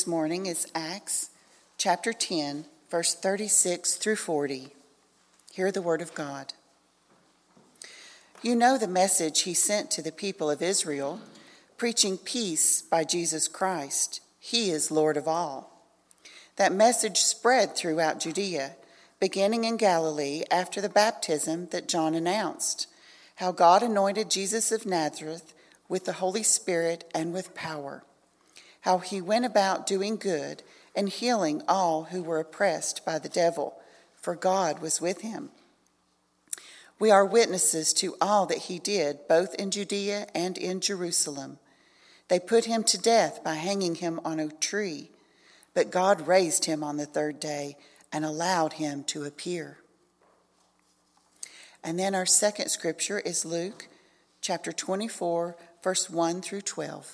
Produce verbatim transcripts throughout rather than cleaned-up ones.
morning is Acts chapter ten, verse thirty-six through forty. Hear the word of God. You know the message he sent to the people of Israel, preaching peace by Jesus Christ. He is Lord of all. That message spread throughout Judea, beginning in Galilee after the baptism that John announced, how God anointed Jesus of Nazareth with the Holy Spirit and with power, how he went about doing good and healing all who were oppressed by the devil, for God was with him. We are witnesses to all that he did, both in Judea and in Jerusalem. They put him to death by hanging him on a tree, but God raised him on the third day and allowed him to appear. And then our second scripture is Luke chapter twenty-four, verse one through twelve.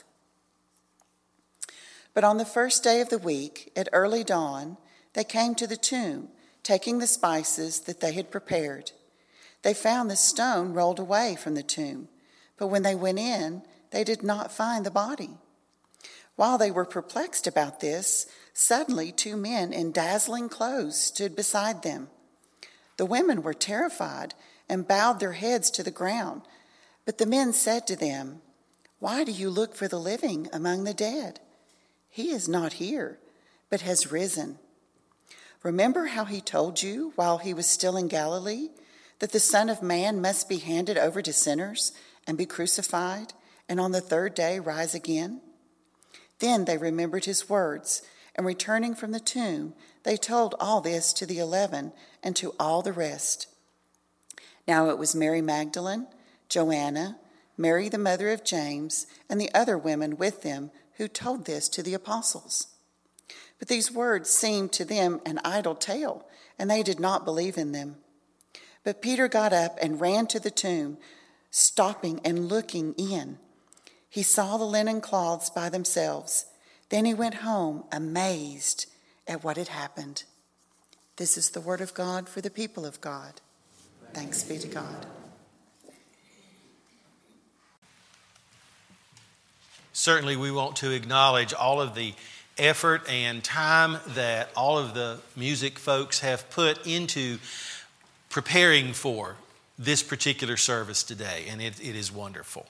But on the first day of the week, at early dawn, they came to the tomb, taking the spices that they had prepared. They found the stone rolled away from the tomb, but when they went in, they did not find the body. While they were perplexed about this, suddenly two men in dazzling clothes stood beside them. The women were terrified and bowed their heads to the ground. But the men said to them, "Why do you look for the living among the dead? He is not here, but has risen. Remember how he told you while he was still in Galilee that the Son of Man must be handed over to sinners and be crucified, and on the third day rise again?" Then they remembered his words, and returning from the tomb, they told all this to the eleven and to all the rest. Now it was Mary Magdalene, Joanna, Mary the mother of James, and the other women with them who told this to the apostles. But these words seemed to them an idle tale, and they did not believe in them. But Peter got up and ran to the tomb, stopping and looking in. He saw the linen cloths by themselves. Then he went home, amazed at what had happened. This is the word of God for the people of God. Thanks be to God. Certainly we want to acknowledge all of the effort and time that all of the music folks have put into preparing for this particular service today, and it, it is wonderful.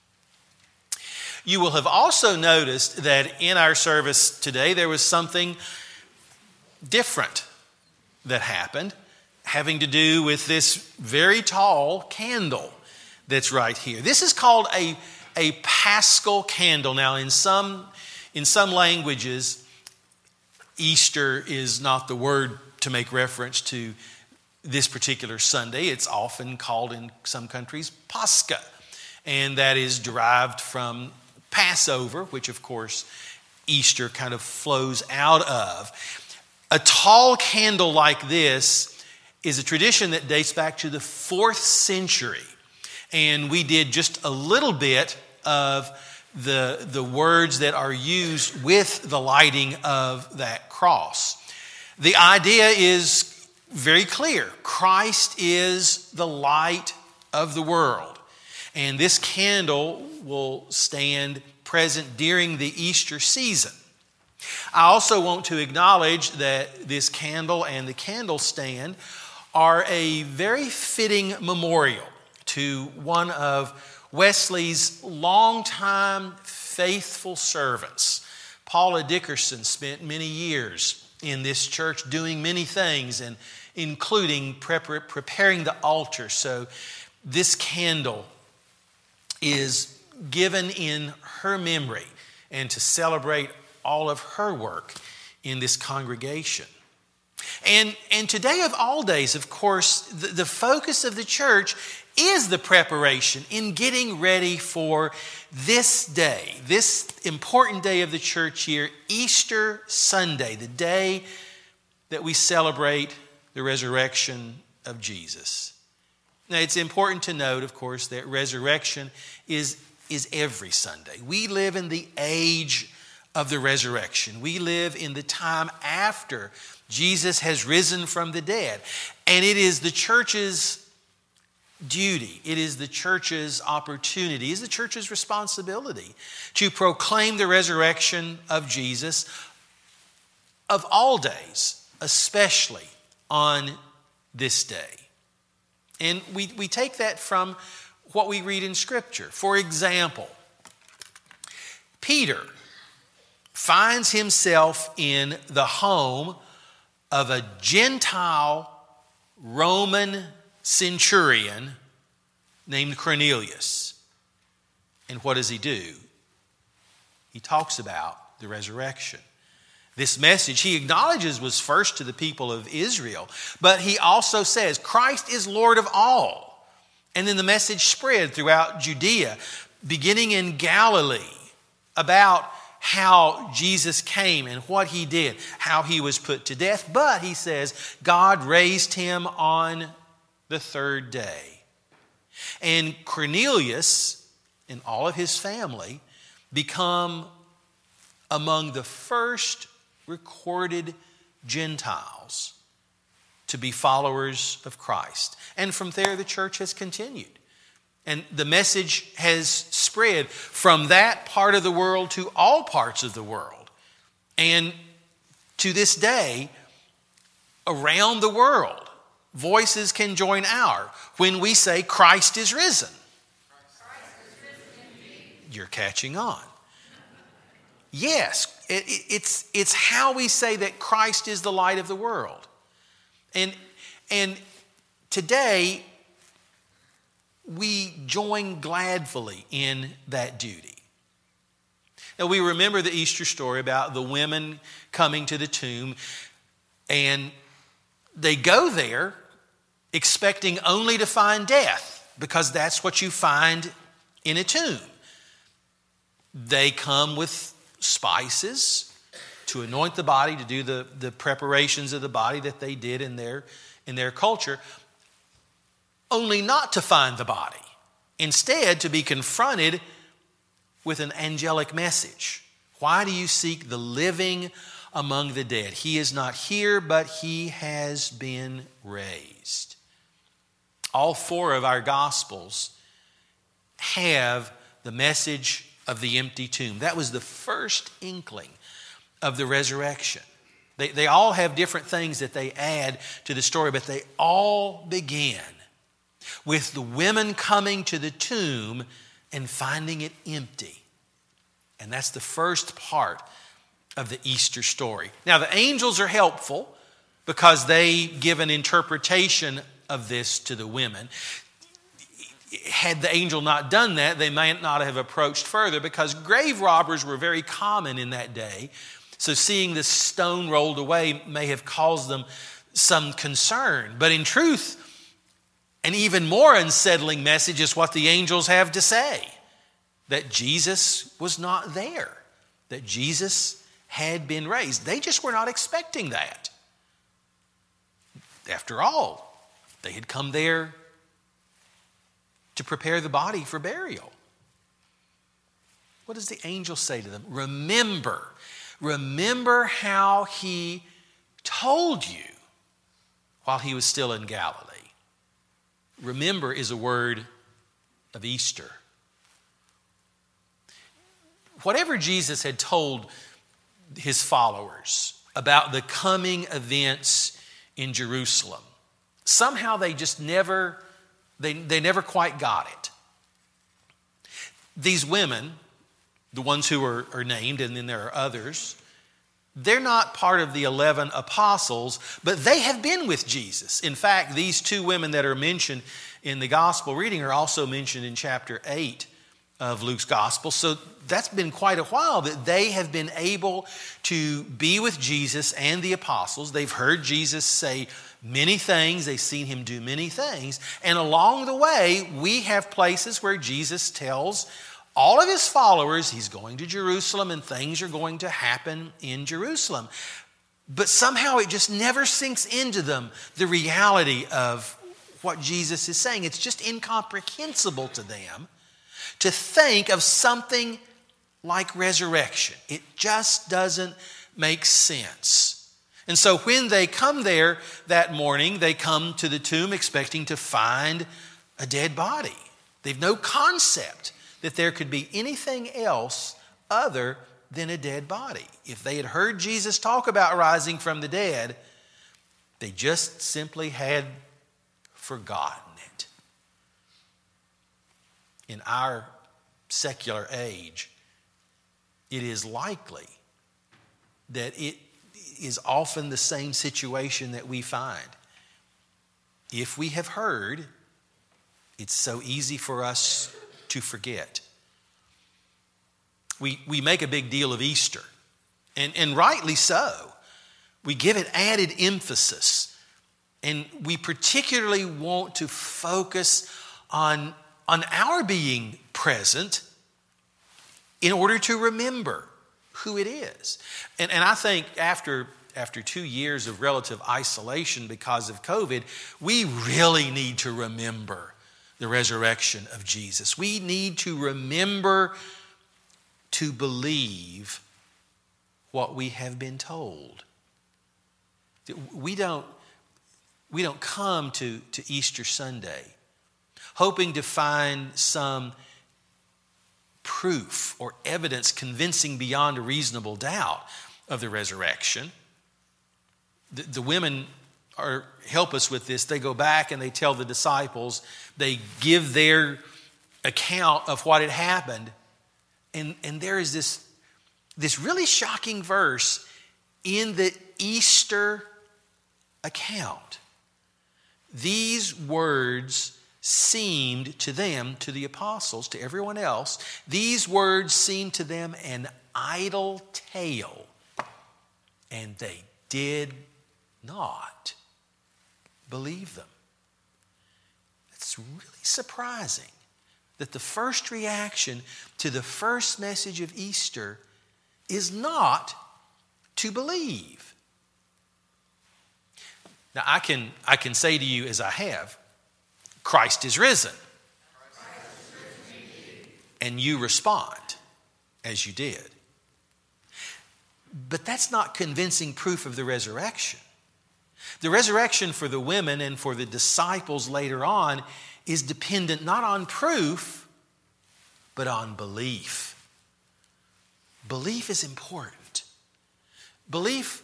You will have also noticed that in our service today there was something different that happened, having to do with this very tall candle that's right here. This is called a A Paschal candle. Now, in some in some languages, Easter is not the word to make reference to this particular Sunday. It's often called in some countries Pascha, and that is derived from Passover, which of course Easter kind of flows out of. A tall candle like this is a tradition that dates back to the fourth century. And we did just a little bit of the, the words that are used with the lighting of that cross. The idea is very clear. Christ is the light of the world. And this candle will stand present during the Easter season. I also want to acknowledge that this candle and the candle stand are a very fitting memorial to one of Wesley's longtime faithful servants. Paula Dickerson spent many years in this church doing many things, and including prepar- preparing the altar. So this candle is given in her memory and to celebrate all of her work in this congregation. And, and today of all days, of course, the, the focus of the church is the preparation in getting ready for this day, this important day of the church year, Easter Sunday, the day that we celebrate the resurrection of Jesus. Now, it's important to note, of course, that resurrection is, is every Sunday. We live in the age of the resurrection. We live in the time after Jesus has risen from the dead. And it is the church's duty, it is the church's opportunity, it is the church's responsibility to proclaim the resurrection of Jesus of all days, especially on this day. And we, we take that from what we read in Scripture. For example, Peter finds himself in the home of a Gentile Roman centurion named Cornelius. And what does he do? He talks about the resurrection. This message he acknowledges was first to the people of Israel, but he also says Christ is Lord of all. And then the message spread throughout Judea, beginning in Galilee, about how Jesus came and what he did, how he was put to death. But he says God raised him on the third day. And Cornelius and all of his family become among the first recorded Gentiles to be followers of Christ. And from there, the church has continued. And the message has spread from that part of the world to all parts of the world. And to this day, around the world, voices can join our when we say Christ is risen. Christ is risen indeed. You're catching on. Yes, it, it, it's, it's how we say that Christ is the light of the world. And, and today, we join gladfully in that duty. Now, we remember the Easter story about the women coming to the tomb, and they go there expecting only to find death, because that's what you find in a tomb. They come with spices to anoint the body, to do the, the preparations of the body that they did in their, in their culture, only not to find the body. Instead, to be confronted with an angelic message. Why do you seek the living among the dead? He is not here, but he has been raised. All four of our Gospels have the message of the empty tomb. That was the first inkling of the resurrection. They, they all have different things that they add to the story, but they all begin with the women coming to the tomb and finding it empty. And that's the first part of the Easter story. Now, the angels are helpful because they give an interpretation of this to the women. Had the angel not done that, they might not have approached further, because grave robbers were very common in that day. So seeing this stone rolled away may have caused them some concern. But in truth, an even more unsettling message is what the angels have to say. That Jesus was not there. That Jesus had been raised. They just were not expecting that. After all, they had come there to prepare the body for burial. What does the angel say to them? Remember. Remember how he told you while he was still in Galilee. Remember is a word of Easter. Whatever Jesus had told his followers about the coming events in Jerusalem, somehow they just never, they, they never quite got it. These women, the ones who are, are named, and then there are others, they're not part of the eleven apostles, but they have been with Jesus. In fact, these two women that are mentioned in the gospel reading are also mentioned in chapter eight of Luke's gospel. So that's been quite a while that they have been able to be with Jesus and the apostles. They've heard Jesus say many things. They've seen him do many things. And along the way, we have places where Jesus tells all of his followers he's going to Jerusalem and things are going to happen in Jerusalem. But somehow it just never sinks into them the reality of what Jesus is saying. It's just incomprehensible to them to think of something like resurrection. It just doesn't make sense. And so when they come there that morning, they come to the tomb expecting to find a dead body. They've no concept that there could be anything else other than a dead body. If they had heard Jesus talk about rising from the dead, they just simply had forgotten it. In our secular age, it is likely that it is often the same situation that we find. If we have heard, it's so easy for us to forget. We, we make a big deal of Easter, and, and rightly so. We give it added emphasis, and we particularly want to focus on, on our being present in order to remember who it is. And, and I think after, after two years of relative isolation because of COVID, we really need to remember the resurrection of Jesus. We need to remember to believe what we have been told. We don't, we don't come to, to Easter Sunday hoping to find some proof or evidence convincing beyond a reasonable doubt of the resurrection. The, the women are help us with this. They go back and they tell the disciples, they give their account of what had happened. And, and there is this, this really shocking verse in the Easter account. These words seemed to them, to the apostles, to everyone else, these words seemed to them an idle tale, and they did not believe them. It's really surprising that the first reaction to the first message of Easter is not to believe. Now, I can, I can say to you as I have, Christ is risen. Christ is risen. And you respond as you did. But that's not convincing proof of the resurrection. The resurrection for the women and for the disciples later on is dependent not on proof, but on belief. Belief is important. Belief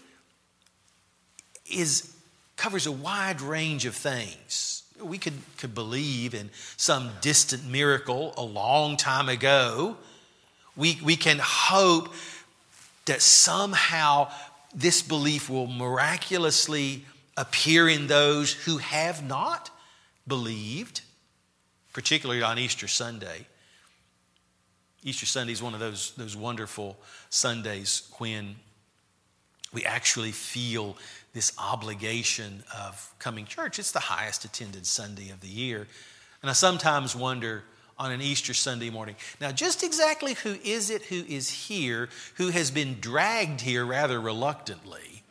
is covers a wide range of things. We could, could believe in some distant miracle a long time ago. We, we can hope that somehow this belief will miraculously appear in those who have not believed, particularly on Easter Sunday. Easter Sunday is one of those, those wonderful Sundays when we actually feel this obligation of coming to church. It's the highest attended Sunday of the year. And I sometimes wonder on an Easter Sunday morning, now just exactly who is it who is here, who has been dragged here rather reluctantly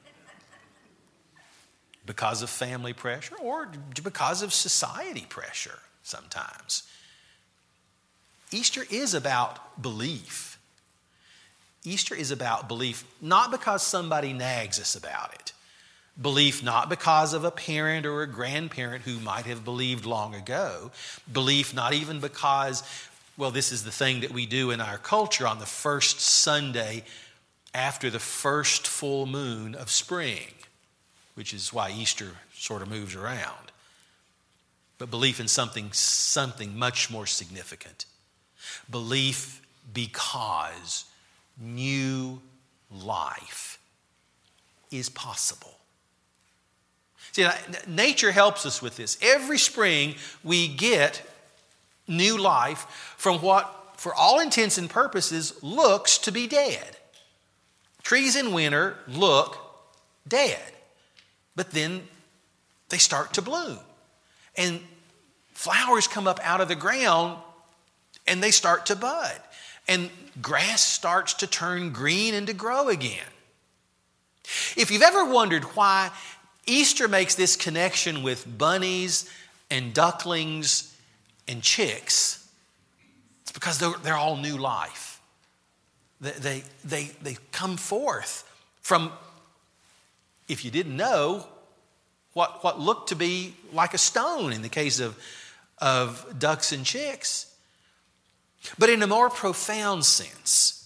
because of family pressure or because of society pressure sometimes. Easter is about belief. Easter is about belief, not because somebody nags us about it. Belief not because of a parent or a grandparent who might have believed long ago. Belief not even because, well, this is the thing that we do in our culture on the first Sunday after the first full moon of spring, which is why Easter sort of moves around. But belief in something, something much more significant. Belief because new life is possible. See, nature helps us with this. Every spring we get new life from what, for all intents and purposes, looks to be dead. Trees in winter look dead, but then they start to bloom. And flowers come up out of the ground and they start to bud. And grass starts to turn green and to grow again. If you've ever wondered why Easter makes this connection with bunnies and ducklings and chicks, it's because they're, they're all new life. They, they, they, they come forth from, if you didn't know, what, what looked to be like a stone in the case of, of ducks and chicks. But in a more profound sense,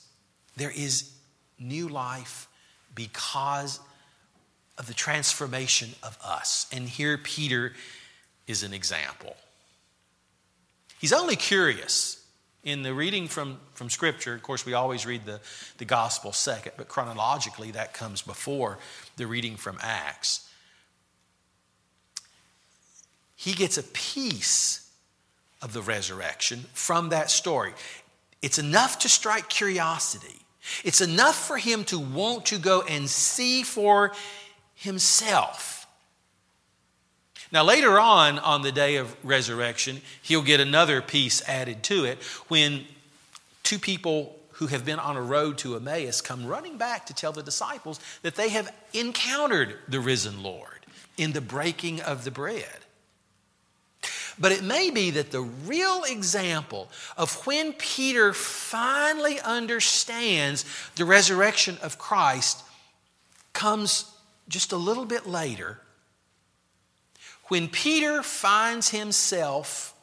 There is new life because of the transformation of us. And here Peter is an example. He's only curious. In the reading from, from Scripture, of course, we always read the, the Gospel second, but chronologically that comes before the reading from Acts. He gets a piece of the resurrection from that story. It's enough to strike curiosity. It's enough for him to want to go and see for himself. Now, later on, on the day of resurrection, he'll get another piece added to it when two people who have been on a road to Emmaus come running back to tell the disciples that they have encountered the risen Lord in the breaking of the bread. But it may be that the real example of when Peter finally understands the resurrection of Christ comes just a little bit later, when Peter finds himself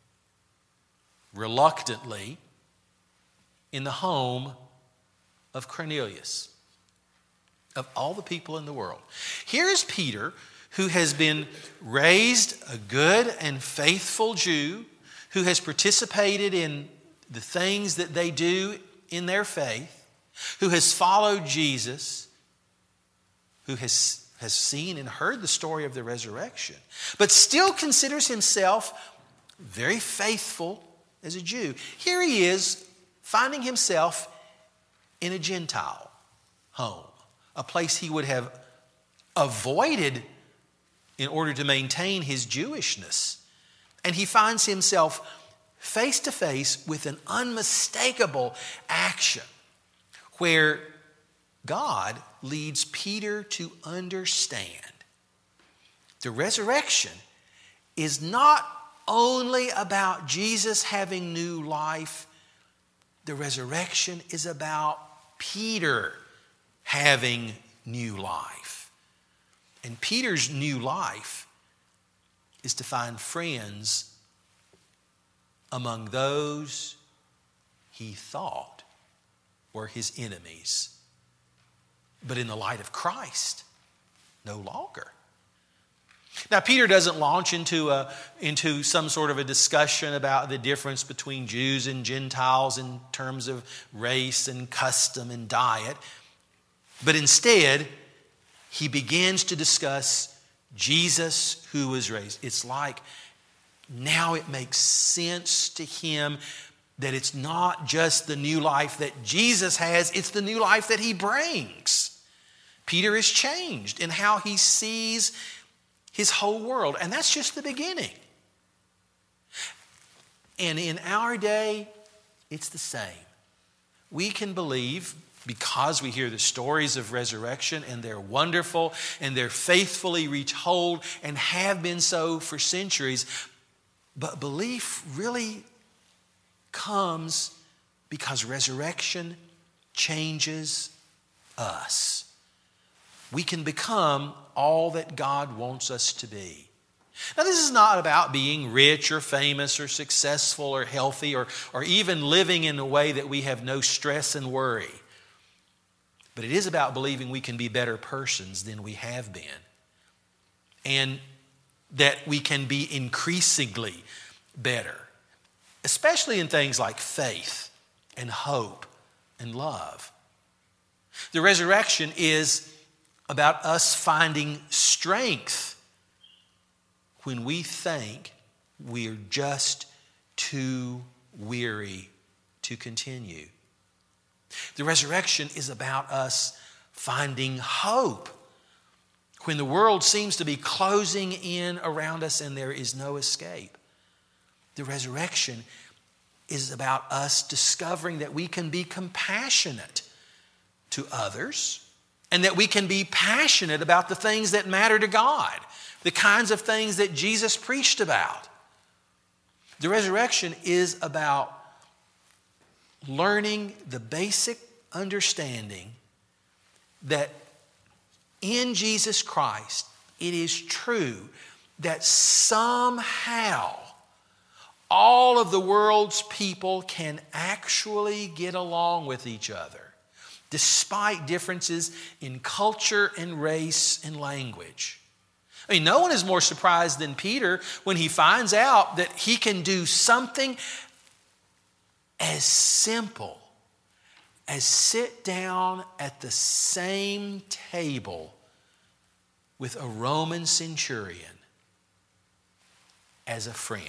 reluctantly in the home of Cornelius, of all the people in the world. Here is Peter, who has been raised a good and faithful Jew, who has participated in the things that they do in their faith, who has followed Jesus, who has has seen and heard the story of the resurrection, but still considers himself very faithful as a Jew. Here he is finding himself in a Gentile home, a place he would have avoided in order to maintain his Jewishness. And he finds himself face to face with an unmistakable action where God leads Peter to understand the resurrection is not only about Jesus having new life. The resurrection is about Peter having new life. And Peter's new life is to find friends among those he thought were his enemies, but in the light of Christ, no longer. Now, Peter doesn't launch into a, into some sort of a discussion about the difference between Jews and Gentiles in terms of race and custom and diet, but instead, he begins to discuss Jesus who was raised. It's like now it makes sense to him that it's not just the new life that Jesus has, it's the new life that he brings. Peter is changed in how he sees his whole world, and that's just the beginning. And in our day, it's the same. We can believe, because we hear the stories of resurrection, and they're wonderful, and they're faithfully retold, and have been so for centuries, but belief really comes because resurrection changes us. We can become all that God wants us to be. Now, this is not about being rich or famous or successful or healthy or, or even living in a way that we have no stress and worry. But it is about believing we can be better persons than we have been. And that we can be increasingly better, especially in things like faith and hope and love. The resurrection is about us finding strength when we think we're just too weary to continue. The resurrection is about us finding hope when the world seems to be closing in around us and there is no escape. The resurrection is about us discovering that we can be compassionate to others, and that we can be passionate about the things that matter to God, the kinds of things that Jesus preached about. The resurrection is about learning the basic understanding that in Jesus Christ, it is true that somehow all of the world's people can actually get along with each other despite differences in culture and race and language. I mean, no one is more surprised than Peter when he finds out that he can do something as simple as sit down at the same table with a Roman centurion as a friend.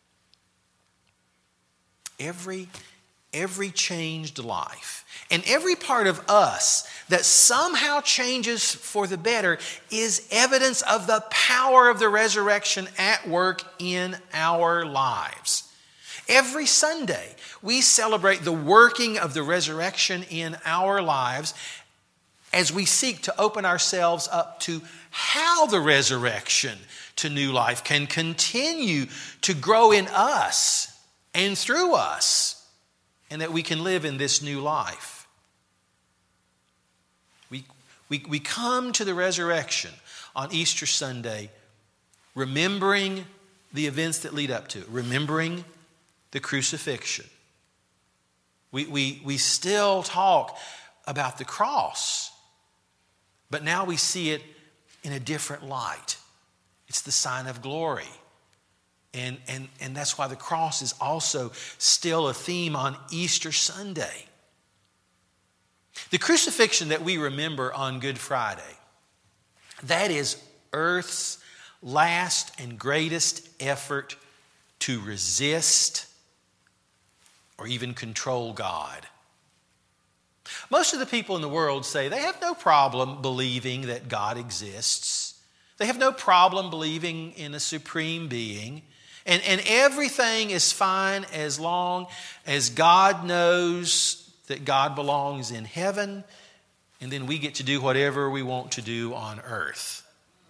Every, every changed life and every part of us that somehow changes for the better is evidence of the power of the resurrection at work in our lives. Every Sunday, we celebrate the working of the resurrection in our lives as we seek to open ourselves up to how the resurrection to new life can continue to grow in us and through us, and that we can live in this new life. We, we, we come to the resurrection on Easter Sunday remembering the events that lead up to it, remembering the crucifixion. We, we, we still talk about the cross, but now we see it in a different light. It's the sign of glory. And, and, and that's why the cross is also still a theme on Easter Sunday. The crucifixion that we remember on Good Friday, that is Earth's last and greatest effort to resist or even control God. Most of the people in the world say they have no problem believing that God exists. They have no problem believing in a supreme being. And, and everything is fine as long as God knows that God belongs in heaven, and then we get to do whatever we want to do on earth.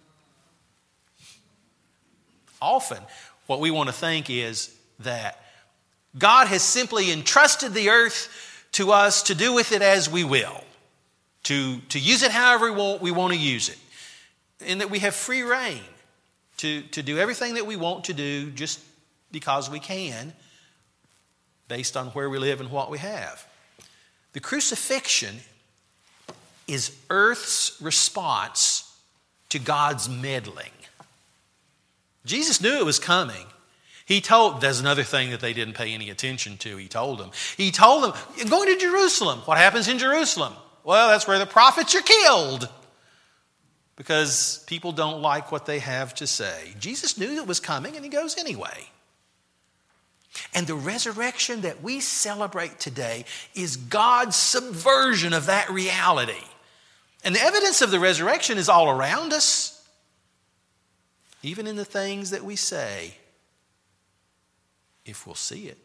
Often, what we want to think is that God has simply entrusted the earth to us to do with it as we will, to, to use it however we want, we want to use it, and that we have free reign to, to do everything that we want to do just because we can, based on where we live and what we have. The crucifixion is Earth's response to God's meddling. Jesus knew it was coming. He told, there's another thing that they didn't pay any attention to. He told them. He told them, going to Jerusalem. What happens in Jerusalem? Well, that's where the prophets are killed, because people don't like what they have to say. Jesus knew it was coming, and he goes anyway. And the resurrection that we celebrate today is God's subversion of that reality. And the evidence of the resurrection is all around us, even in the things that we say, if we'll see it.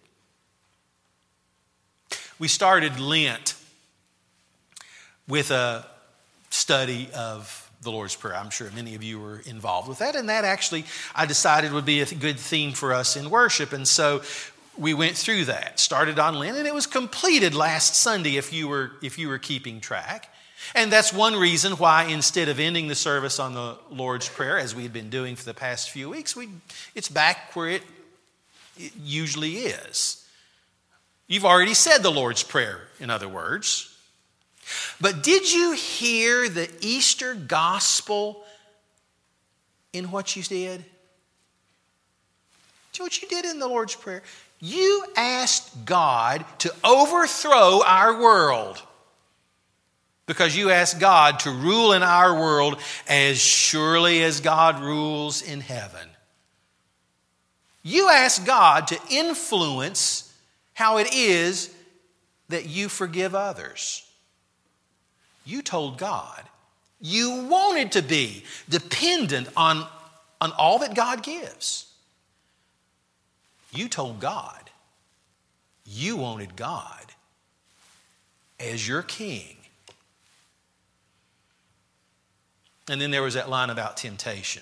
We started Lent with a study of the Lord's Prayer. I'm sure many of you were involved with that, and that actually I decided would be a good theme for us in worship, and so we went through that. Started on Lent, and it was completed last Sunday if you were if you were keeping track. And that's one reason why, instead of ending the service on the Lord's Prayer, as we had been doing for the past few weeks, we it's back where it, it usually is. You've already said the Lord's Prayer, in other words. But did you hear the Easter gospel in what you did? Do you know what you did in the Lord's Prayer? You asked God to overthrow our world, because you asked God to rule in our world as surely as God rules in heaven. You asked God to influence how it is that you forgive others. You told God you wanted to be dependent on, on all that God gives. You told God you wanted God as your king. And then there was that line about temptation.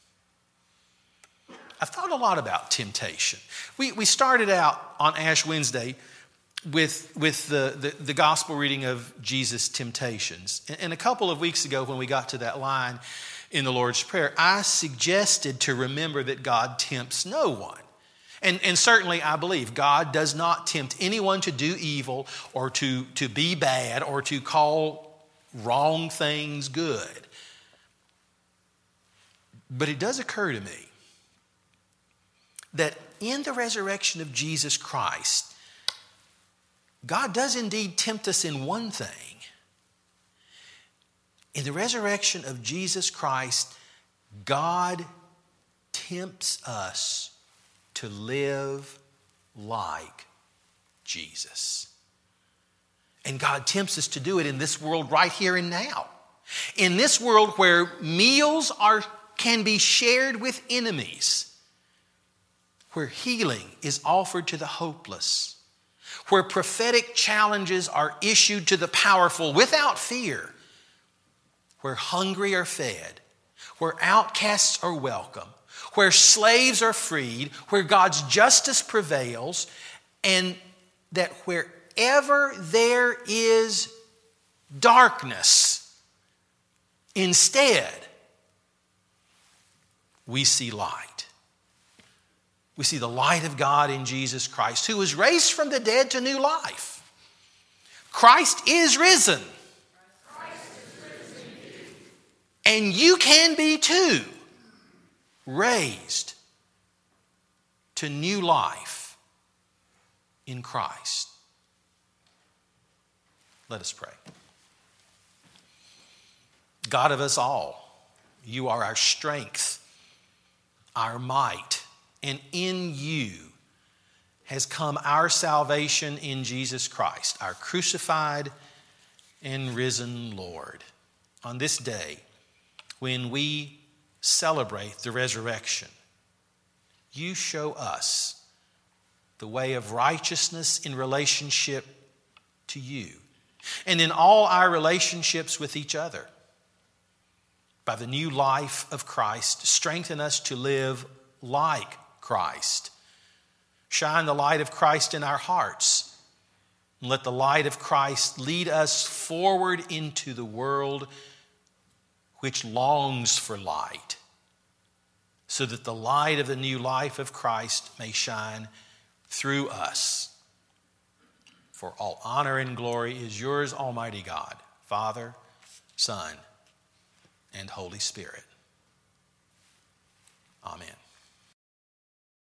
I've thought a lot about temptation. We, we started out on Ash Wednesday with, with the, the, the gospel reading of Jesus' temptations. And, and a couple of weeks ago, when we got to that line in the Lord's Prayer, I suggested to remember that God tempts no one. And, and certainly I believe God does not tempt anyone to do evil or to, to be bad or to call wrong things good. But it does occur to me that in the resurrection of Jesus Christ, God does indeed tempt us in one thing. In the resurrection of Jesus Christ, God tempts us to live like Jesus. And God tempts us to do it in this world right here and now. In this world where meals are can be shared with enemies, where healing is offered to the hopeless, where prophetic challenges are issued to the powerful without fear, where hungry are fed, where outcasts are welcome, where slaves are freed, where God's justice prevails, and that wherever there is darkness, instead, we see light. We see the light of God in Jesus Christ, who was raised from the dead to new life. Christ is risen. Christ is risen indeed. And you can be too, raised to new life in Christ. Let us pray. God of us all, you are our strength, our might, and in you has come our salvation in Jesus Christ, our crucified and risen Lord. On this day, when we celebrate the resurrection, you show us the way of righteousness in relationship to you and in all our relationships with each other. By the new life of Christ, strengthen us to live like Christ. Shine the light of Christ in our hearts. And let the light of Christ lead us forward into the world which longs for light, so that the light of the new life of Christ may shine through us. For all honor and glory is yours, Almighty God, Father, Son, and Holy Spirit. Amen.